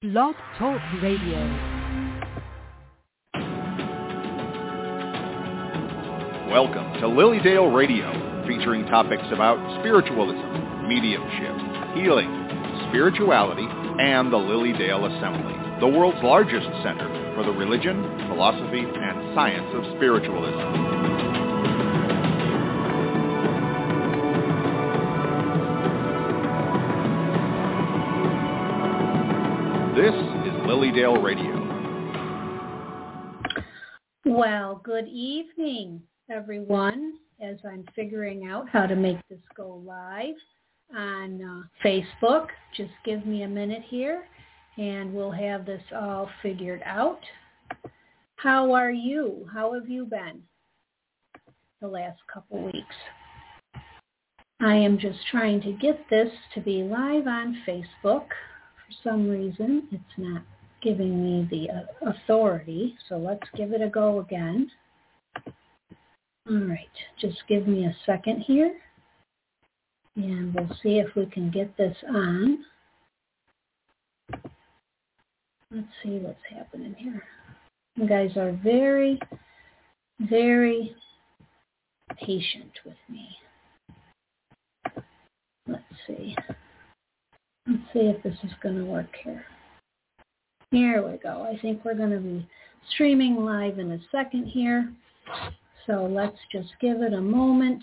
Blog Talk Radio. Welcome to Lilydale Radio, featuring topics about spiritualism, mediumship, healing, spirituality, and the Lilydale Assembly, the world's largest center for the religion, philosophy, and science of spiritualism. This is Lilydale Radio. Well, good evening, everyone, as I'm figuring out how to make this go live on Facebook. Just give me a minute here, and we'll have this all figured out. How are you? How have you been the last couple weeks? I am just trying to get this to be live on Facebook. For some reason, it's not giving me the authority, so let's give it a go again. All right, just give me a second here, and we'll see if we can get this on. Let's see what's happening here. You guys are very, very patient with me. Let's see. Let's see if this is going to work here. Here we go. I think we're going to be streaming live in a second here. So let's just give it a moment.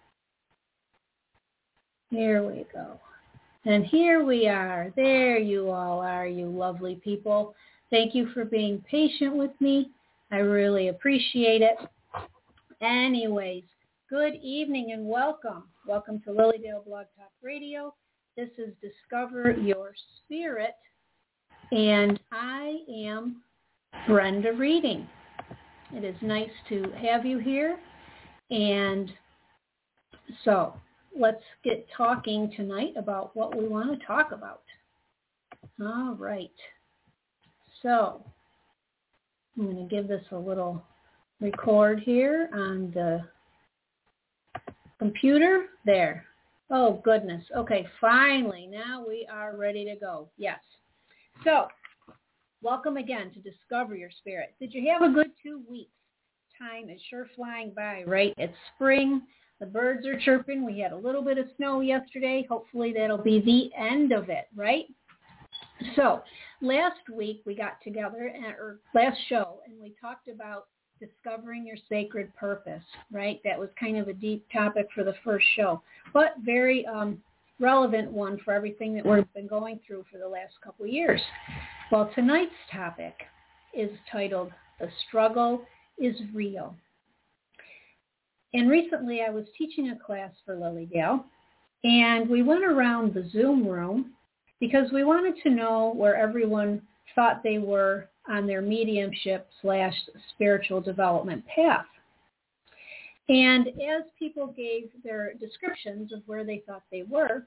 Here we go. And here we are. There you all are, you lovely people. Thank you for being patient with me. I really appreciate it. Anyways, good evening and welcome. Welcome to Lilydale Blog Talk Radio. This is Discover Your Spirit, and I am Brenda Reading. It is nice to have you here, and so let's get talking tonight about what we want to talk about. All right, so I'm going to give this a little record here on the computer. There. Oh, goodness. Okay, finally, now we are ready to go. Yes. So, welcome again to Discover Your Spirit. Did you have a good 2 weeks? Time is sure flying by, right? It's spring. The birds are chirping. We had a little bit of snow yesterday. Hopefully that'll be the end of it, right? So, last week we got together, or last show, and we talked about discovering your sacred purpose, right? That was kind of a deep topic for the first show, but very relevant one for everything that we've been going through for the last couple of years. Well, tonight's topic is titled, The Struggle is Real. And recently I was teaching a class for Lilydale, and we went around the Zoom room because we wanted to know where everyone thought they were on their mediumship/spiritual development path. And as people gave their descriptions of where they thought they were,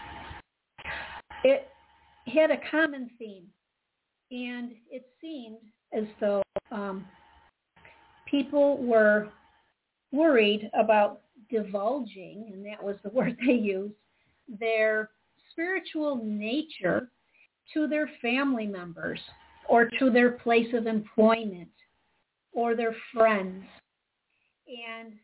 it had a common theme. And it seemed as though people were worried about divulging, and that was the word they used, their spiritual nature to their family members, or to their place of employment, or their friends. And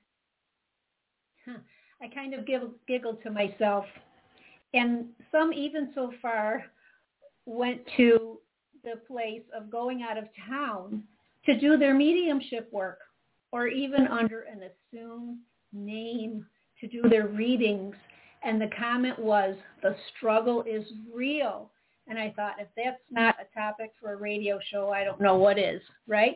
I kind of giggled to myself. And some even so far went to the place of going out of town to do their mediumship work, or even under an assumed name to do their readings. And the comment was, the struggle is real. And I thought, if that's not a topic for a radio show, I don't know what is, right?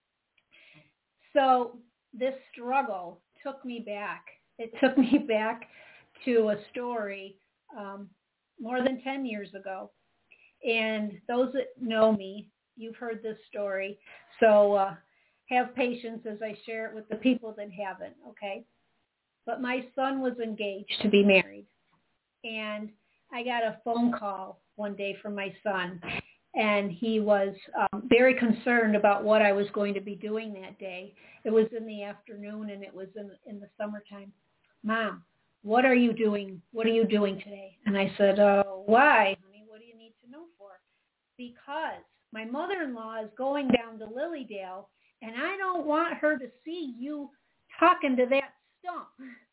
So this struggle took me back. It took me back to a story more than 10 years ago. And those that know me, you've heard this story. So have patience as I share it with the people that haven't, okay? But my son was engaged to be married. And I got a phone call one day from my son, and he was very concerned about what I was going to be doing that day. It was in the afternoon, and it was in the summertime. Mom, what are you doing? What are you doing today? And I said, why, honey? What do you need to know for? because my mother-in-law is going down to Lilydale, and I don't want her to see you talking to that stump.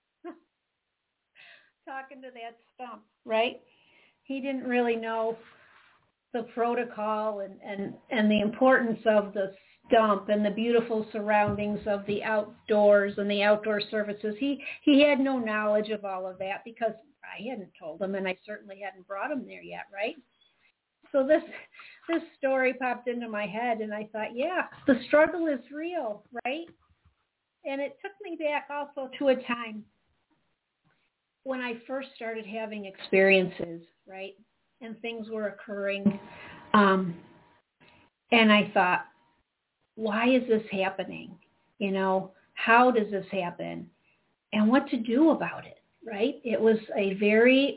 Talking to that stump, right? He didn't really know the protocol and the importance of the stump and the beautiful surroundings of the outdoors and the outdoor services. He had no knowledge of all of that because I hadn't told him, and I certainly hadn't brought him there yet, right? So this story popped into my head, and I thought, yeah, the struggle is real, right? And it took me back also to a time when I first started having experiences, right? And things were occurring. And I thought, why is this happening? You know, how does this happen? And what to do about it, right? It was a very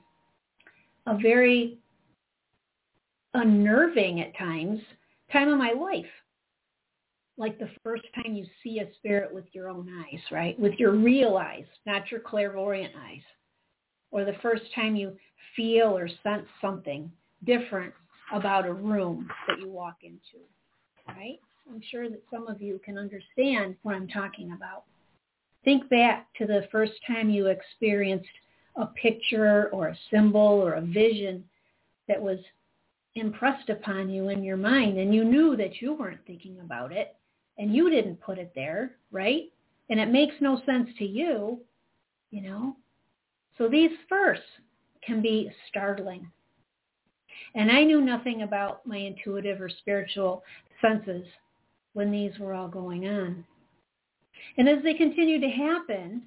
unnerving at times time of my life. Like the first time you see a spirit with your own eyes, right? With your real eyes, not your clairvoyant eyes. Or the first time you feel or sense something different about a room that you walk into, right? I'm sure that some of you can understand what I'm talking about. Think back to the first time you experienced a picture or a symbol or a vision that was impressed upon you in your mind, and you knew that you weren't thinking about it, and you didn't put it there, right? And it makes no sense to you, you know? So these firsts can be startling. And I knew nothing about my intuitive or spiritual senses when these were all going on. And as they continued to happen,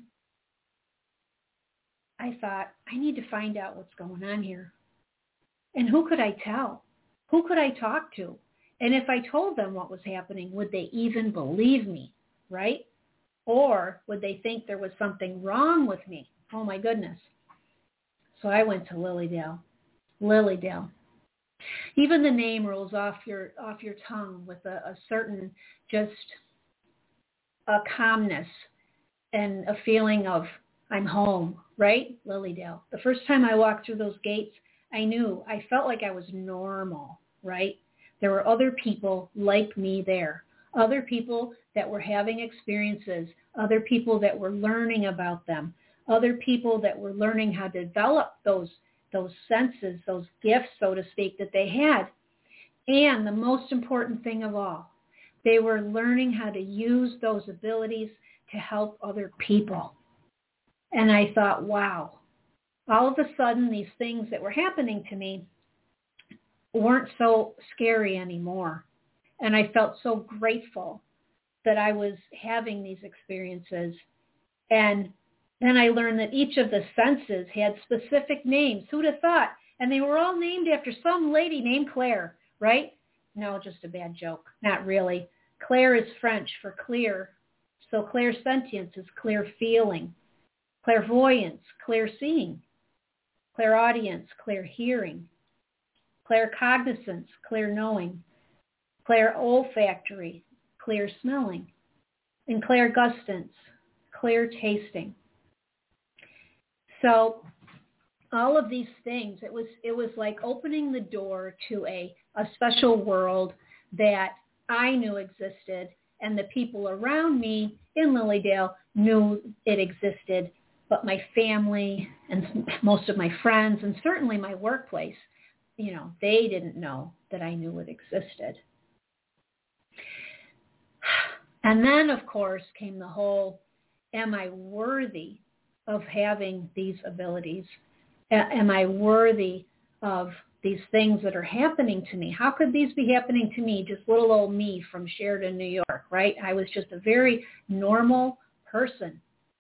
I thought, I need to find out what's going on here. And who could I tell? Who could I talk to? And if I told them what was happening, would they even believe me, right? Or would they think there was something wrong with me? Oh, my goodness. So I went to Lilydale. Lilydale. Even the name rolls off your tongue with a certain just a calmness and a feeling of I'm home, right? Lilydale. The first time I walked through those gates, I felt like I was normal, right? There were other people like me there, other people that were having experiences, other people that were learning about them, other people that were learning how to develop those senses, those gifts, so to speak, that they had. And the most important thing of all, they were learning how to use those abilities to help other people. And I thought, wow, all of a sudden these things that were happening to me weren't so scary anymore. And I felt so grateful that I was having these experiences. And then I learned that each of the senses had specific names. Who'd have thought? And they were all named after some lady named Claire, right? No, just a bad joke. Not really. Claire is French for clear. So clairsentience is clear feeling. Clairvoyance, clear seeing. Clairaudience, clear hearing. Claircognizance, clear knowing. Clairolfactory, clear smelling. And clairgustance, clear tasting. So all of these things, it was like opening the door to a special world that I knew existed, and the people around me in Lilydale knew it existed, but my family and most of my friends and certainly my workplace, you know, they didn't know that I knew it existed. And then, of course, came the whole, am I worthy of having these abilities? Am I worthy of these things that are happening to me? How could these be happening to me, just little old me from Sheridan, New York, right? I was just a very normal person.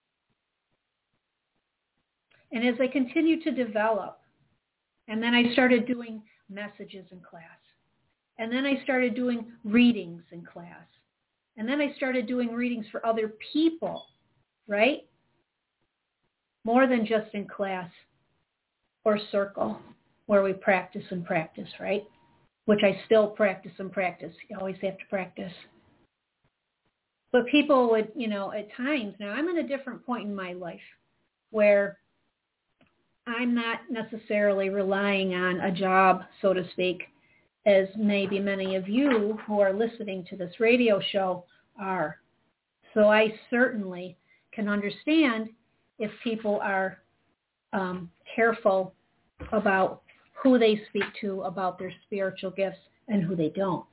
And as I continued to develop, and then I started doing messages in class, and then I started doing readings in class, and then I started doing readings for other people, right? More than just in class or circle where we practice and practice, right? Which I still practice and practice. You always have to practice. But people would, you know, at times, now I'm in a different point in my life where I'm not necessarily relying on a job, so to speak, as maybe many of you who are listening to this radio show are. So I certainly can understand if people are careful about who they speak to about their spiritual gifts and who they don't.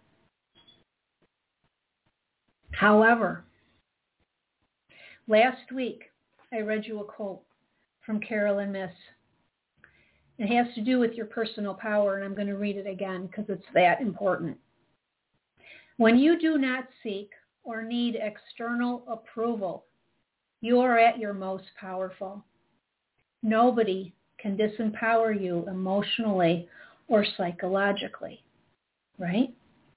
However, last week I read you a quote from Carolyn Myss. It has to do with your personal power, and I'm going to read it again because it's that important. When you do not seek or need external approval, you are at your most powerful. Nobody can disempower you emotionally or psychologically, right?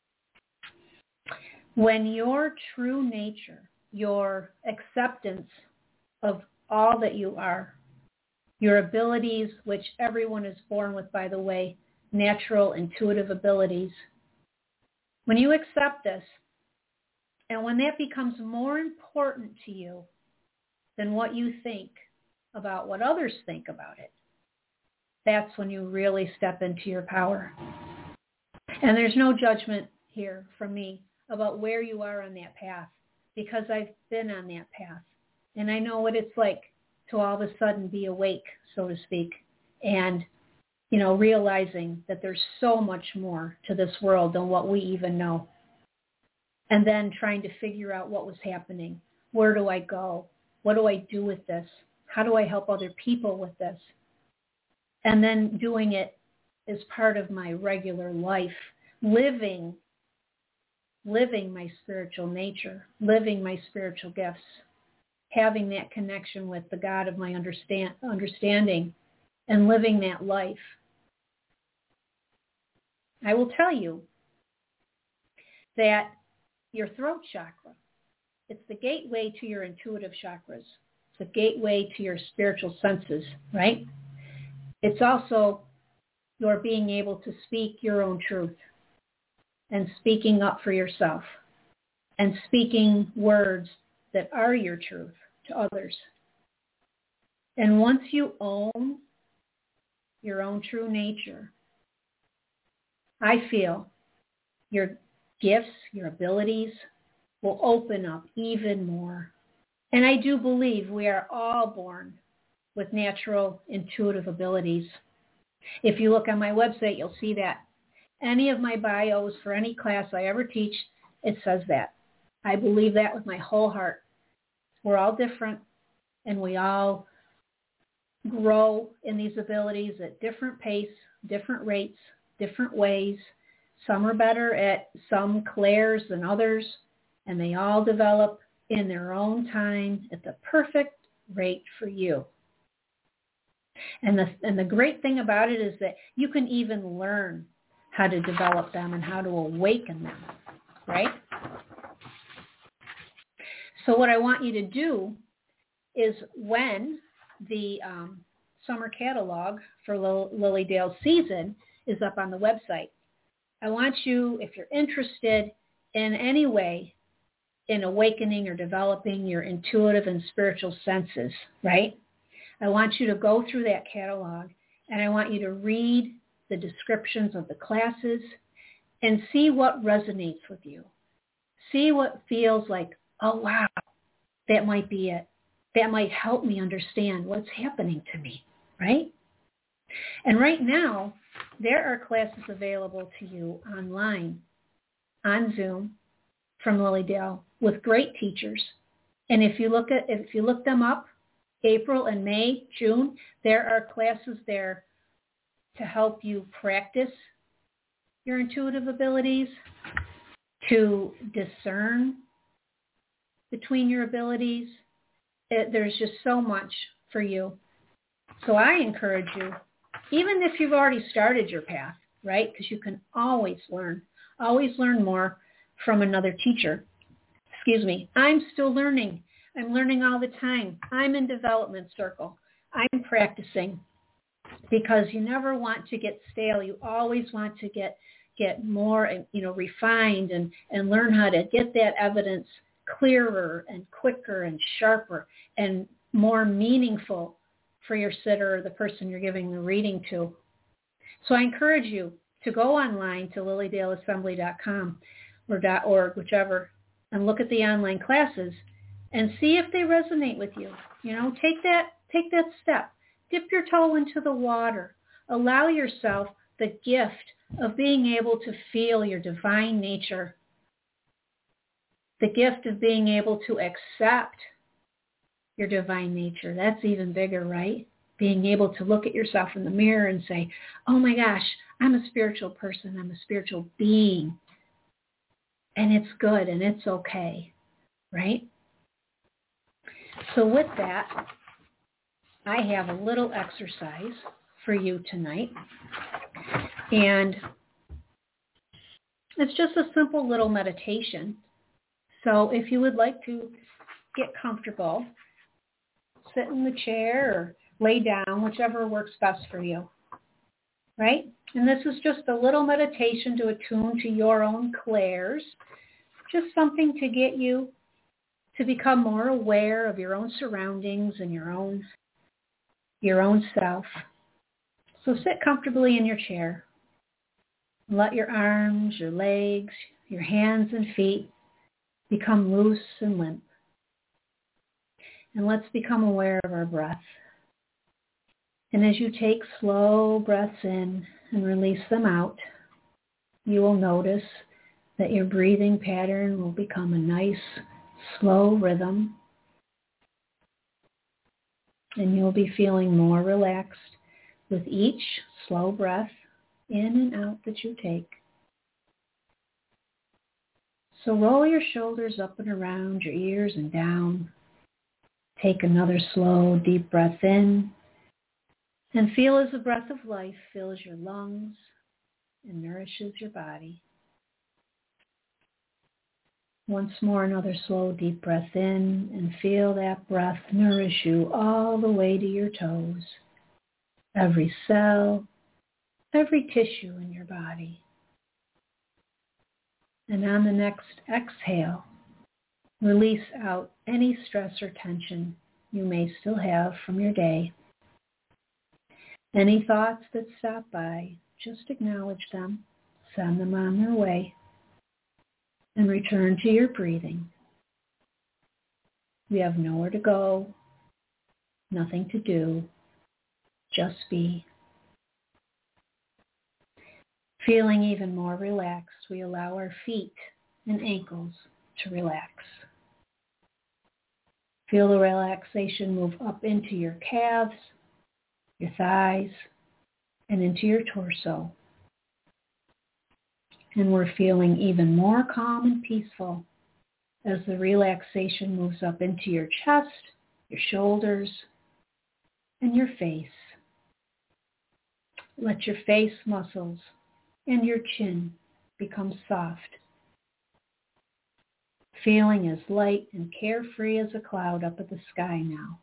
When your true nature, your acceptance of all that you are, your abilities, which everyone is born with, by the way, natural, intuitive abilities, when you accept this, and when that becomes more important to you than what you think about what others think about it, that's when you really step into your power. And there's no judgment here from me about where you are on that path, because I've been on that path. And I know what it's like to all of a sudden be awake, so to speak, and, realizing that there's so much more to this world than what we even know. And then trying to figure out what was happening. Where do I go? What do I do with this? How do I help other people with this? And then doing it as part of my regular life, living my spiritual nature, living my spiritual gifts, having that connection with the God of my understanding, and living that life. I will tell you that your throat chakra, it's the gateway to your intuitive chakras. It's the gateway to your spiritual senses, right? It's also your being able to speak your own truth and speaking up for yourself and speaking words that are your truth to others. And once you own your own true nature, I feel your gifts, your abilities will open up even more. And I do believe we are all born with natural intuitive abilities. If you look on my website, you'll see that. Any of my bios for any class I ever teach, it says that. I believe that with my whole heart. We're all different, and we all grow in these abilities at different pace, different rates, different ways. Some are better at some clairs than others, and they all develop in their own time at the perfect rate for you. And the great thing about it is that you can even learn how to develop them and how to awaken them, right? So what I want you to do is, when the summer catalog for Lily Dale season is up on the website, I want you, if you're interested in any way in awakening or developing your intuitive and spiritual senses, right? I want you to go through that catalog, and I want you to read the descriptions of the classes and see what resonates with you. See what feels like, oh, wow, that might be it. That might help me understand what's happening to me, right? And right now, there are classes available to you online, on Zoom, from Lily Dale, with great teachers. And if you look them up, April and May, June, there are classes there to help you practice your intuitive abilities, to discern between your abilities. There's just so much for you. So I encourage you, even if you've already started your path, right? Because you can always learn more from another teacher. I'm still learning. I'm learning all the time. I'm in development circle. I'm practicing, because you never want to get stale. You always want to get more, refined and learn how to get that evidence clearer and quicker and sharper and more meaningful for your sitter or the person you're giving the reading to. So I encourage you to go online to lilydaleassembly.com or .org, whichever, and look at the online classes and see if they resonate with you. Take that step. Dip your toe into the water. Allow yourself the gift of being able to feel your divine nature, the gift of being able to accept your divine nature. That's even bigger, right? Being able to look at yourself in the mirror and say, oh my gosh, I'm a spiritual person. I'm a spiritual being. And it's good and it's okay, right? So with that, I have a little exercise for you tonight. And it's just a simple little meditation. So if you would like to get comfortable, sit in the chair or lay down, whichever works best for you, right? And this is just a little meditation to attune to your own clairs, just something to get you to become more aware of your own surroundings and your own self. So sit comfortably in your chair. Let your arms, your legs, your hands and feet become loose and limp. And let's become aware of our breath. And as you take slow breaths in and release them out, you will notice that your breathing pattern will become a nice, slow rhythm. And you'll be feeling more relaxed with each slow breath in and out that you take. So roll your shoulders up and around your ears and down. Take another slow, deep breath in and feel as the breath of life fills your lungs and nourishes your body. Once more, another slow, deep breath in and feel that breath nourish you all the way to your toes, every cell, every tissue in your body. And on the next exhale, release out any stress or tension you may still have from your day. Any thoughts that stop by, just acknowledge them, send them on their way, and return to your breathing. You have nowhere to go, nothing to do, just be. Feeling even more relaxed, we allow our feet and ankles to relax. Feel the relaxation move up into your calves, your thighs, and into your torso. And we're feeling even more calm and peaceful as the relaxation moves up into your chest, your shoulders, and your face. Let your face muscles and your chin become soft, feeling as light and carefree as a cloud up at the sky now.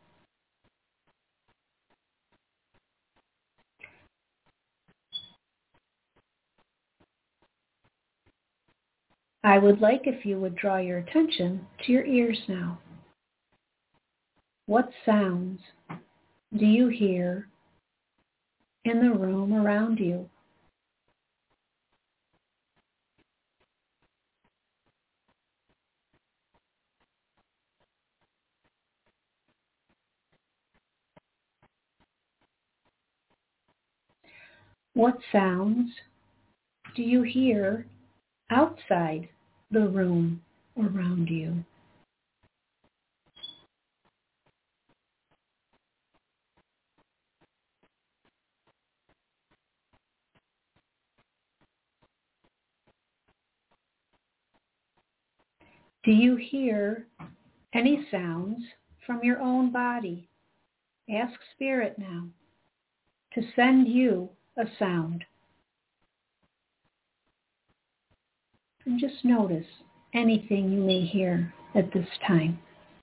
I would like if you would draw your attention to your ears now. What sounds do you hear in the room around you? What sounds do you hear outside the room around you? Do you hear any sounds from your own body? Ask Spirit now to send you a sound. And just notice anything you may hear at this time.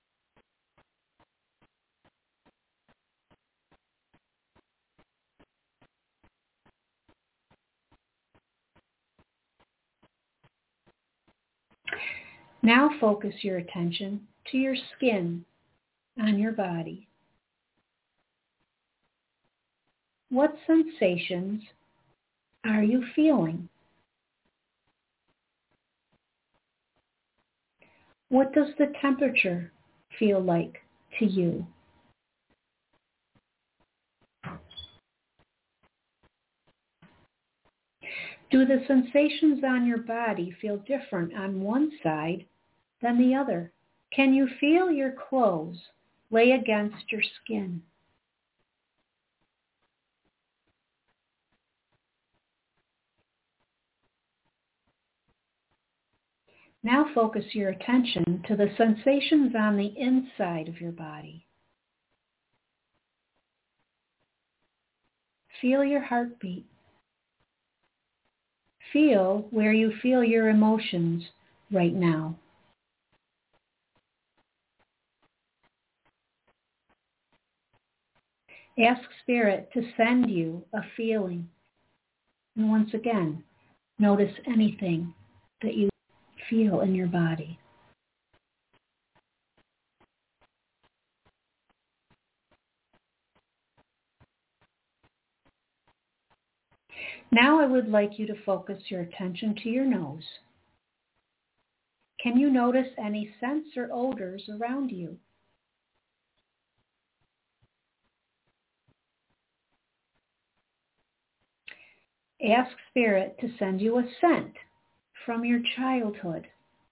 Now focus your attention to your skin on your body. What sensations are you feeling? What does the temperature feel like to you? Do the sensations on your body feel different on one side than the other? Can you feel your clothes lay against your skin? Now focus your attention to the sensations on the inside of your body. Feel your heartbeat. Feel where you feel your emotions right now. Ask Spirit to send you a feeling. And once again, notice anything that you feel in your body. Now I would like you to focus your attention to your nose. Can you notice any scents or odors around you? Ask Spirit to send you a scent from your childhood.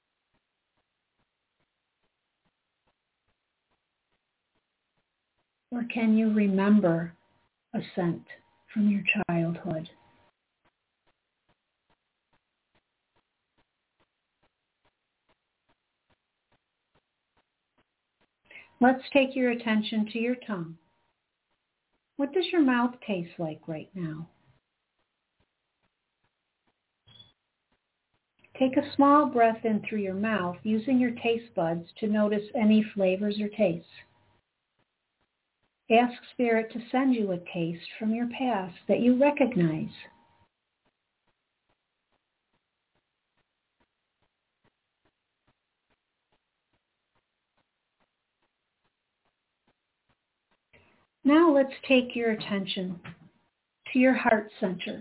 Or can you remember a scent from your childhood? Let's take your attention to your tongue. What does your mouth taste like right now? Take a small breath in through your mouth using your taste buds to notice any flavors or tastes. Ask Spirit to send you a taste from your past that you recognize. Now let's take your attention to your heart center.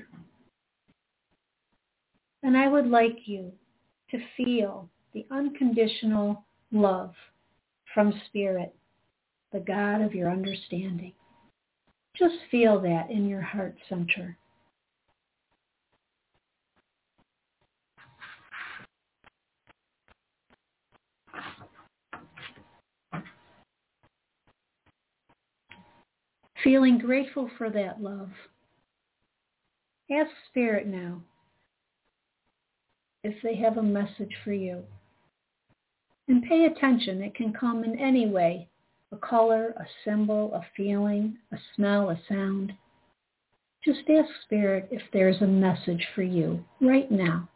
And I would like you to feel the unconditional love from Spirit, the God of your understanding. Just feel that in your heart center. Feeling grateful for that love. Ask Spirit now if they have a message for you. And pay attention. It can come in any way. A color, a symbol, a feeling, a smell, a sound. Just ask Spirit if there's a message for you right now.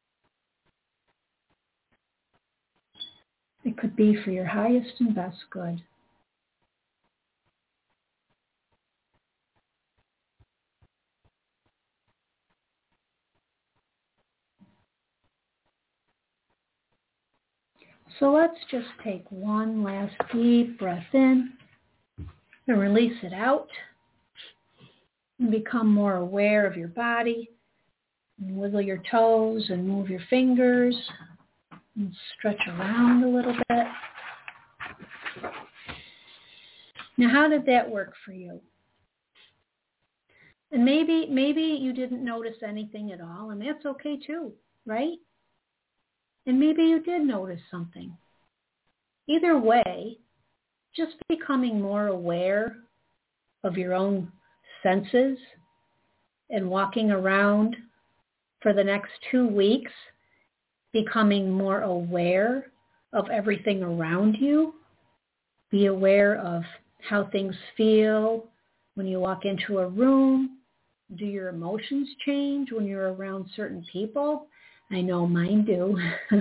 It could be for your highest and best good. So let's just take one last deep breath in and release it out and become more aware of your body. And wiggle your toes and move your fingers and stretch around a little bit. Now, how did that work for you? And maybe you didn't notice anything at all, and that's okay too, right? And maybe you did notice something. Either way, just becoming more aware of your own senses and walking around for the next 2 weeks, becoming more aware of everything around you. Be aware of how things feel when you walk into a room. Do your emotions change when you're around certain people? I know mine do.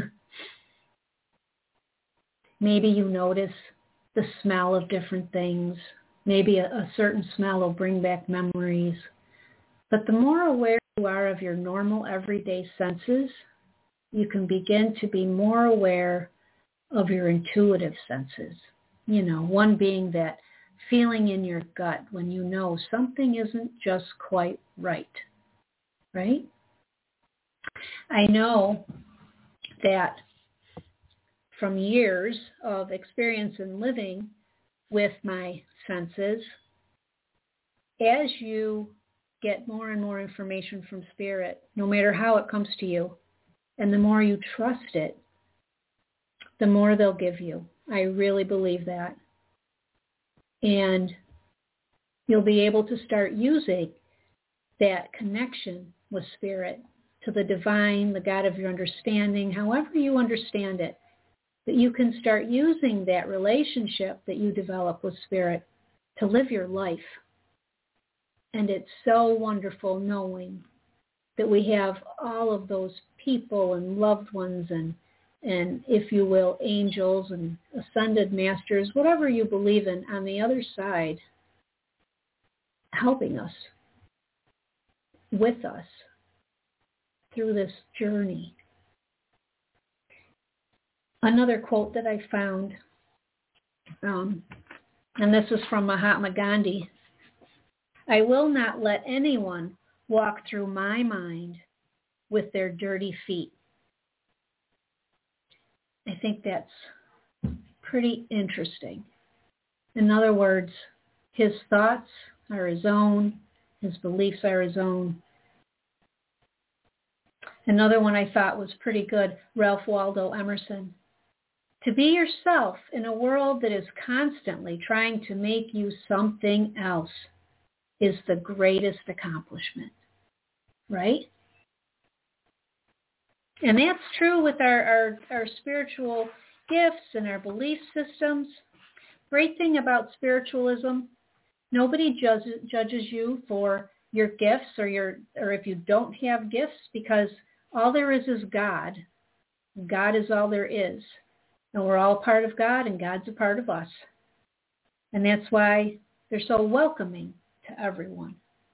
Maybe you notice the smell of different things. Maybe a certain smell will bring back memories. But the more aware you are of your normal everyday senses, you can begin to be more aware of your intuitive senses. You know, one being that feeling in your gut when you know something isn't just quite right. right? I know that from years of experience in living with my senses, as you get more and more information from Spirit, no matter how it comes to you, and the more you trust it, the more they'll give you. I really believe that. And you'll be able to start using that connection with Spirit to the divine, the God of your understanding, however you understand it, that you can start using that relationship that you develop with Spirit to live your life. And it's so wonderful knowing that we have all of those people and loved ones and if you will, angels and ascended masters, whatever you believe in, on the other side, helping us, with us, through this journey. Another quote that I found, and this is from Mahatma Gandhi, "I will not let anyone walk through my mind with their dirty feet." I think that's pretty interesting. In other words, his thoughts are his own, his beliefs are his own. Another one I thought was pretty good, Ralph Waldo Emerson. "To be yourself in a world that is constantly trying to make you something else is the greatest accomplishment." Right? And that's true with our spiritual gifts and our belief systems. Great thing about spiritualism, nobody judges you for your gifts or if you don't have gifts, because all there is God. God is all there is. And we're all part of God, and God's a part of us. And that's why they're so welcoming to everyone.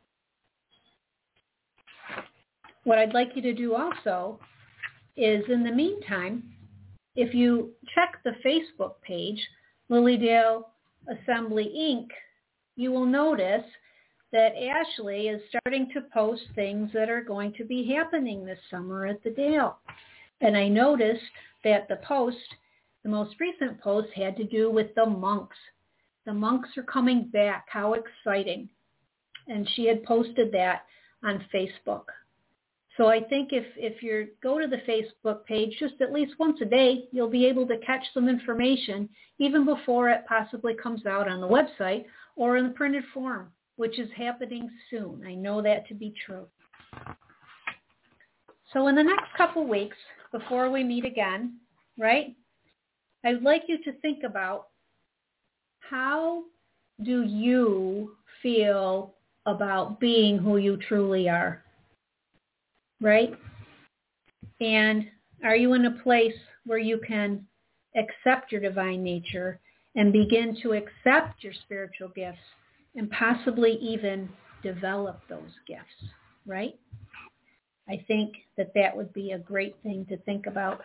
What I'd like you to do also is, in the meantime, if you check the Facebook page, Lilydale Assembly Inc., you will notice that Ashley is starting to post things that are going to be happening this summer at the Dale. And I noticed that the most recent post, had to do with the monks. The monks are coming back. How exciting. And she had posted that on Facebook. So I think if you go to the Facebook page just at least once a day, you'll be able to catch some information even before it possibly comes out on the website or in the printed form, which is happening soon. I know that to be true. So in the next couple weeks, before we meet again, right, I'd like you to think about, how do you feel about being who you truly are? Right? And are you in a place where you can accept your divine nature and begin to accept your spiritual gifts and possibly even develop those gifts, right? I think that would be a great thing to think about.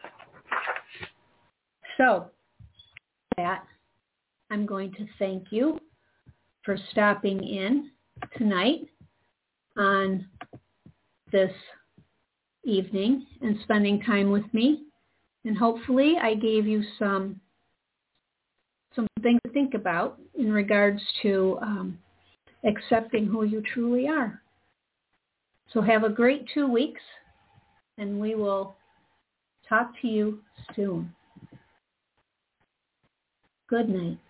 So, with that, I'm going to thank you for stopping in tonight on this evening and spending time with me. And hopefully I gave you some things to think about in regards to accepting who you truly are. So have a great 2 weeks, and we will talk to you soon. Good night.